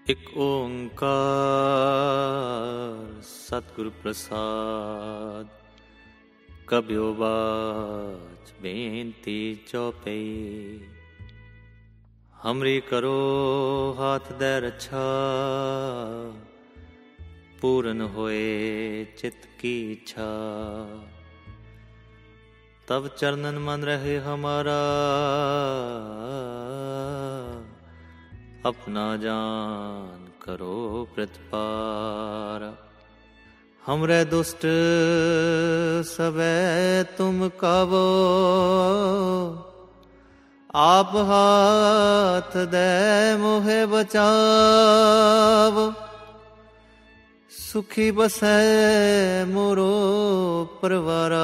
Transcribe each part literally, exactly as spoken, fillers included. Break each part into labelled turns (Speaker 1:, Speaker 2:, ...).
Speaker 1: ਇਕ ਓੰਕਾਰ ਸਤਿਗੁਰ ਪ੍ਰਸਾਦ। ਕਬਿਓ ਬਾਚ ਬੇਨਤੀ ਚਉਪਈ, ਹਮਰੀ ਕਰੋ ਹਾਥ ਦੈ ਰੱਛਾ। ਪੂਰਨ ਹੋਏ ਚਿਤ ਕੀ ਇੱਛਾ, ਤਬ ਚਰਨਨ ਮਨ ਰਹੇ ਹਮਾਰਾ। अपना जान करो प्रतिपार, हमरे दुष्ट सबे तुम कावो। आप हाथ दे मोहे बचावो, सुखी बसै मोरो परवारा।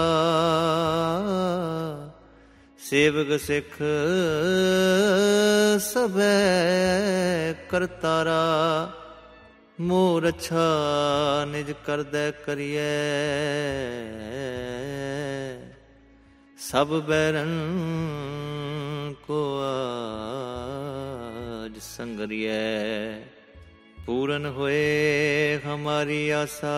Speaker 1: ਸੇਵਕ ਸਿੱਖ ਸਭੈ ਕਰਤਾਰਾ, ਮੋਹ ਰੱਛਾ ਨਿਜ ਕਰਦੈ ਕਰੀਐ। ਸਭ ਬੈਰਨ ਕੋ ਆਜ ਸੰਗਰੀਐ, ਪੂਰਨ ਹੋਏ ਹਮਾਰੀ ਆਸਾ।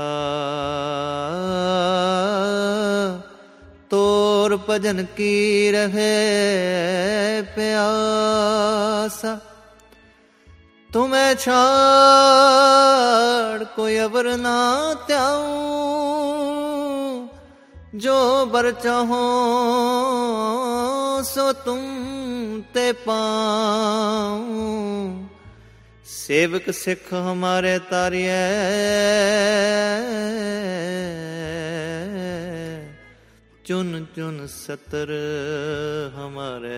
Speaker 1: ਤੋਰ ਭਜਨ ਕੀ ਰਹੇ ਪਿਆਸਾ, ਤੁਮੈ ਛਾੜ ਕੋਈ ਅਵਰ ਨਾ ਧਿਆਊ। ਜੋ ਬਰ ਚਾਹੋ ਸੋ ਤੁਮ ਤੇ ਪਾਊ। ਸੇਵਕ ਸਿੱਖ ਹਮਾਰੇ ਤਾਰੀਐ, ਚੁਨ ਚੁਨ ਸਤਰ ਹਮਾਰੇ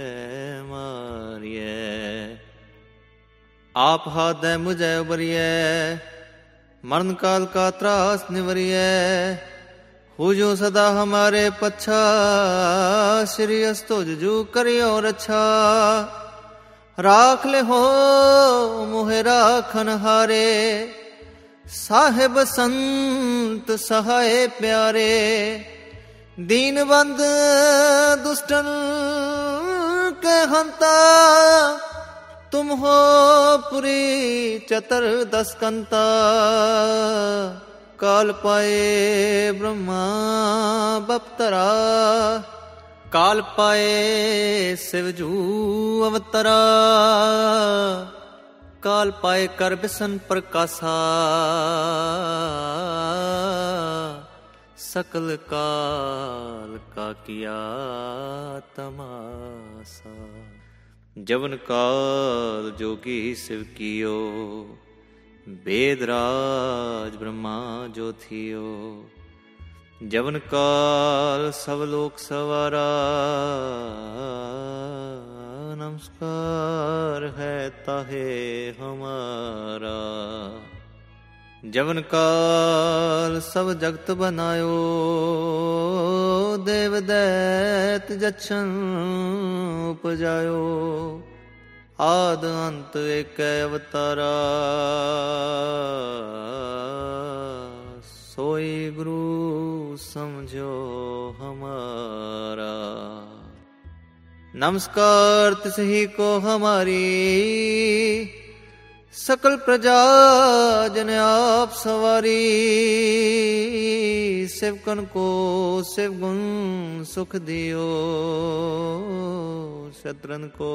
Speaker 1: ਮਾਰੀਐ। ਆਪ ਹਾਥੈ ਮੁਝੈ ਉਬਰੀਐ, ਮਰਨ ਕਾਲ ਕਾ ਤਰਾਸ ਨਿਵਰੀਐ। ਹੋ ਜੋ ਸਦਾ ਹਮਾਰੇ ਪੱਛਾ, ਸ਼੍ਰੀ ਅਸਤੁ ਜੁ ਕਰਿਓ ਰੱਛਾ। ਰਾਖ ਲਿਹੋ ਮੋਹਿ ਰਾਖਨ ਹਾਰੇ, ਸਾਹਿਬ ਸੰਤ ਸਹਾਏ ਪਿਆਰੇ। ਦੀਨਬੰਧ ਦੁਸ਼ਟਨ ਕੇ ਹੰਤਾ, ਤੁਮ ਹੋ ਪੁਰੀ ਚਤਰ ਦਸ ਕੰਤਾ। ਕਾਲ ਪਾਏ ਬ੍ਰਹਮਾ ਬਪਤਰਾ, ਕਾਲ ਪਾਏ ਸਿਵਜੂ ਅਵਤਰਾ। ਕਾਲ ਪਾਏ ਕਰ ਬਿਸਨ ਪ੍ਰਕਾਸ਼ਾ, ਸਕਲ ਕਾਲ ਕਾ ਕੀਆ ਤਮਾਸਾ। ਜਵਨ ਕਾਲ ਜੋਗੀ ਸਿਵ ਕੀਓ, ਬੇਦ ਰਾਜ ਬ੍ਰਹਮਾ ਜੋ ਥਿਓ। ਜਵਨ ਕਾਲ ਸਭ ਲੋਕ ਸਵਾਰਾ, ਨਮਸਕਾਰ ਹੈ ਤਾਹੇ ਹਮਾਰਾ। ਜਵਨ ਕਾਲ ਸਭ ਜਗਤ ਬਨਾਇਓ, ਦੇਵ ਦੈਤ ਜਛਨ ਉਪਜਾਇਓ। ਆਦ ਅੰਤ ਏਕੈ ਅਵਤਾਰਾ, ਸੋਈ ਗੁਰੂ ਸਮਝੋ ਹਮਾਰਾ। ਨਮਸਕਾਰ ਤਿਸਹੀ ਕੋ ਹਮਾਰੀ, ਸਕਲ ਪ੍ਰਜਾ ਜਨ ਆਪ ਸਵਾਰੀ। ਸੇਵਕਨ ਕੋ ਸਿਵ ਗੁਣ ਸੁਖ ਦਿਓ, ਸ਼ਤਰਨ ਕੋ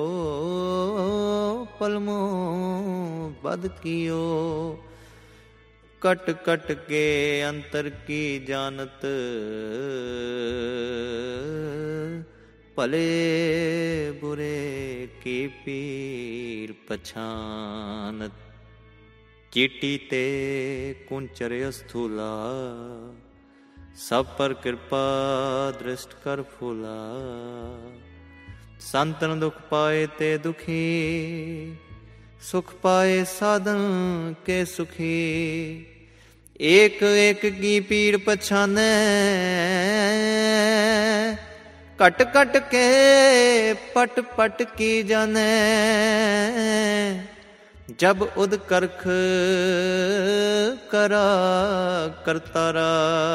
Speaker 1: ਪਲਮੋ ਬਦ ਕੀਓ। ਕਟ ਕਟ ਕੇ ਅੰਤਰ ਕੀ ਜਾਨਤ, ਭਲੇ ਬੁਰੇ ਕੀ ਪੀਰ ਪਛਾਨਤ। ਚੀਟੀ ਤੇ ਕੁੰਚਰ ਅਸਥੂਲਾ, ਸਭ ਪਰ ਕਿਰਪਾ ਦ੍ਰਿਸ਼ਟ ਕਰ ਫੂਲਾ। ਸੰਤਨ ਦੁਖ ਪਾਏ ਤੇ ਦੁਖੀ, ਸੁਖ ਪਾਏ ਸਾਧਨ ਕੇ ਸੁਖੀ। ਏਕ ਏਕ ਕੀ ਪੀਰ ਪਛਾਨੈ, ਘਟ ਘਟ ਕੇ ਪਟ ਪਟ ਕੀ ਜਾਨੈ। ਜਬ ਉਦ ਕਰਖ ਕਰਾ ਕਰਤਾਰਾ,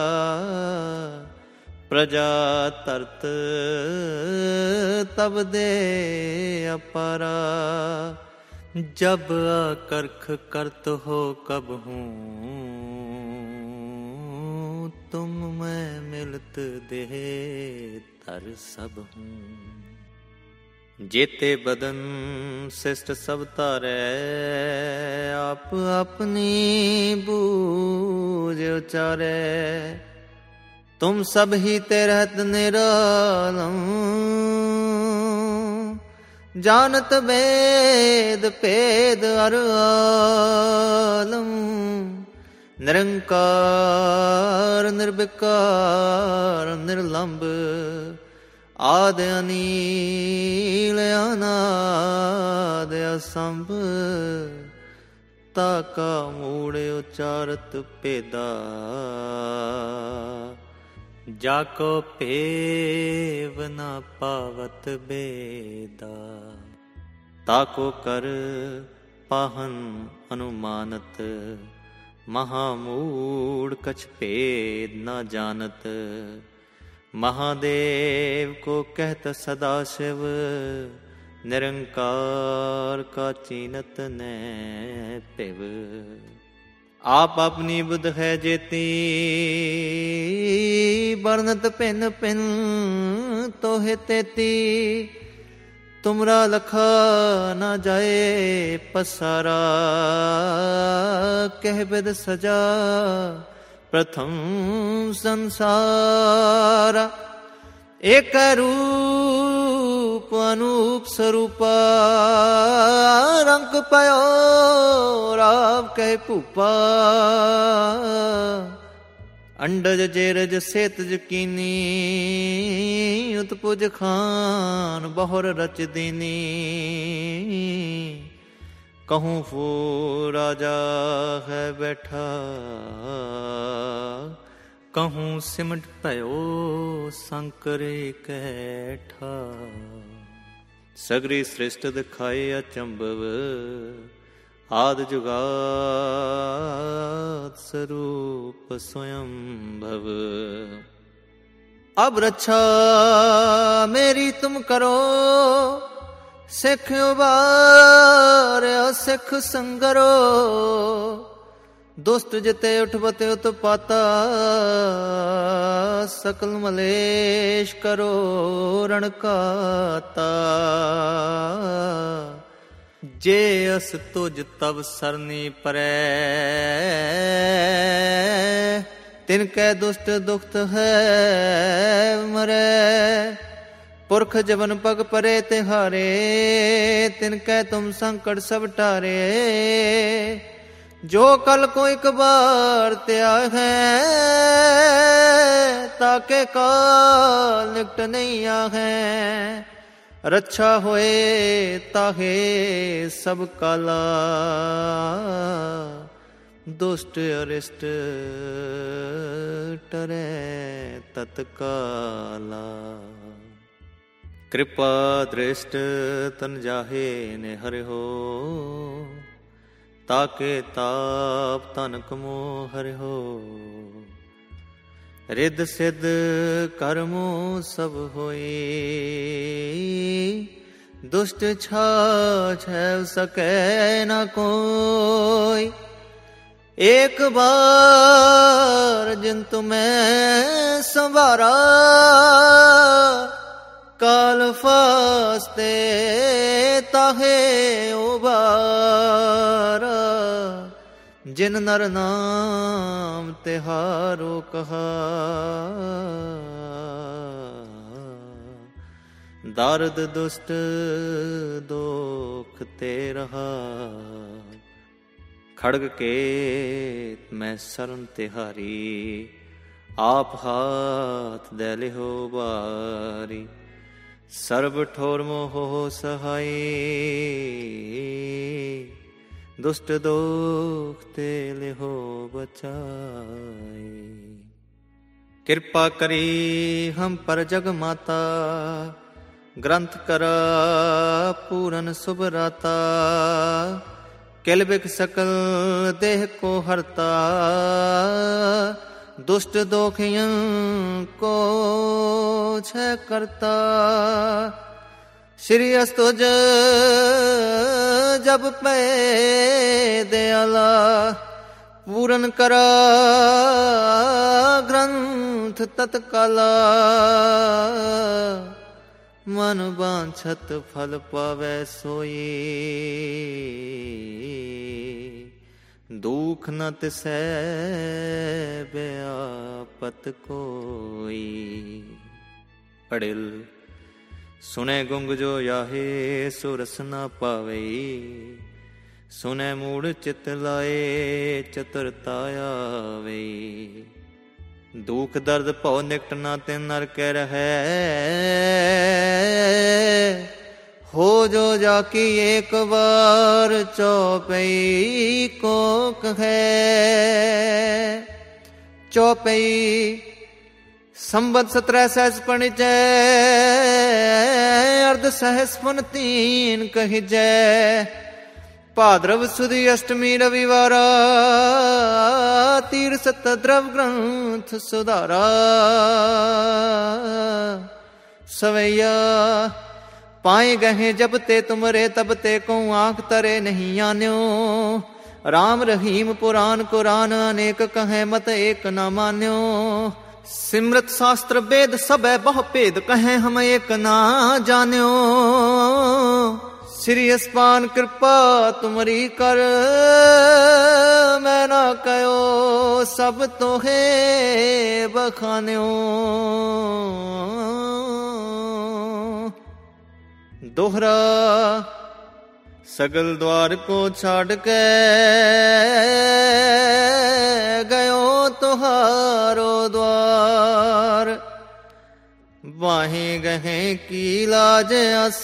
Speaker 1: ਪ੍ਰਜਾ ਤਰਤ ਤਬ ਦੇ ਅਪਾਰਾ। जब आकर्ख करत हो कब हूँ, तुम मैं मिलत देह तर सब हूँ। जेते बदन शिष्ट सब तारै, आप अपनी बूझ उचारै। तुम सब ही ते रहत निरालम, जानत वेद भेद अर आलम। निरंकार निर्विकार निर्लंब, आदि अनील अनाद असंभ। ताका मूड़ उचारत पेदा, जाको पेव न पावत बेदा। ताको कर पाहन अनुमानत, महामूढ़ कछ भेद न जानत। महादेव को कहत सदा शिव, निरंकार का चीनत नै पिव। आप अपनी बुध है जेती, बरनत पिन पिन तोहे तेती। तुमरा लखा न जाए पसारा, कह बिद सजा प्रथम संसारा। एक रूप अनूप स्वरूपा, रंग पयो राव कह भूपा। अंडज जेरज सेतज कीनी, उत्पुज खान बहुर रच दीनी। कहूँ फू राजा है बैठा, कहूँ सिमट पयो संकरे कैठा। सगरी सृष्ट दिखाए अचंभव, आदि जुगात स्वरूप स्वयं भव। अब रक्षा मेरी तुम करो, सिख उबार सिख संगरो। दुष्ट जिते उठबते उत्पाता, सकल मलेश करो रणकाता। जे अस तुझ तब सरनी परै, तिनकै दुष्ट दुखत है मरै। पुरख जवन पग परे तिहारे, तिनकै तुम संकट सब टारे। जो कल को एक बार त्याग है, ताके काल निकट नहीं आहे। रक्षा होए ताहे सब काला, दुष्ट अरिष्ट टरे तत्काला। कृपा दृष्ट तन जाहे ने हरि हो, ताके ताप तन कमो हरि हो। रिद सिद्ध कर्मो सब होई, दुष्ट छाछ सकै न कोई। एक बार जिन तुम्हें संवारा, काल फास्ते ताहे उबारा। जिन नर नाम तिहारो कहा, दारद दुष्ट दोख ते रहा। खड़ग के मैं शरण तिहारी, आप हाथ दे लिहो बारी। सर्ब ठोर मोह सहाय, दुष्ट दोख ते लिहो बचाए। कृपा करी हम पर जग माता, ग्रंथ करा पूरन शुभ राता। किलबिक सकल देह को हरता, दुष्ट दोखियं को छह करता। श्री अस्तुज जब पै दयाला पूरन करा ग्रंथ तत्काला मन बांछत फल पावै सोई दुख न तिसै व्यापत कोई। अड़िल सुनै गुंग जो याहे सो रस न पावई सुनै मूढ़ चित लाए चतुरता आवई। दुख दर्द भव निकट ना तिन नर कै रहै हो जो जाकी एक बार चौपई को कहे। चौपई संबत सत्रह सहस पणिजै अर्ध सहस पुन तीन कहिजै। भाद्रव सुदी अष्टमी रविवारा तीर सत द्रव ग्रंथ सुधारा। सवैया पाए गहे जब ते तुमरे तब ते को आंख तरे नहीं आन्यो। राम रहीम पुराण कुरान अनेक कहे मत एक न मान्यो। सिमरत शास्त्र वेद सबे बहु भेद कहे हम एक ना जान्यो। श्री अस्पान कृपा तुमरी कर मैं ना कयो सब तोहे बखान्यो। दोहरा सगल द्वार को छाड़ के गयो तुहारो द्वार। बाहें गहे की लाज अस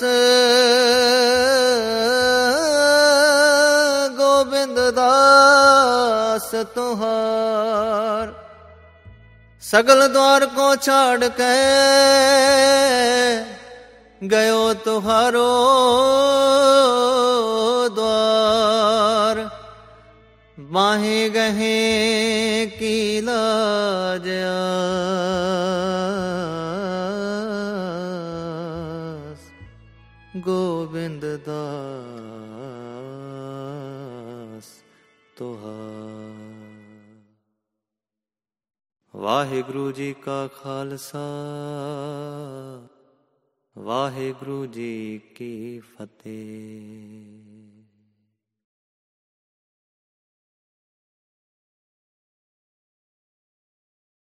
Speaker 1: गोविंद दास तुहार। सगल द्वार को छाड़ के गयो तुहारो द्वार। बाहें गहे की लाज गोविंद दास तुहार। वाहिगुरु जी का खालसा वाहिगुरु जी की फतेह।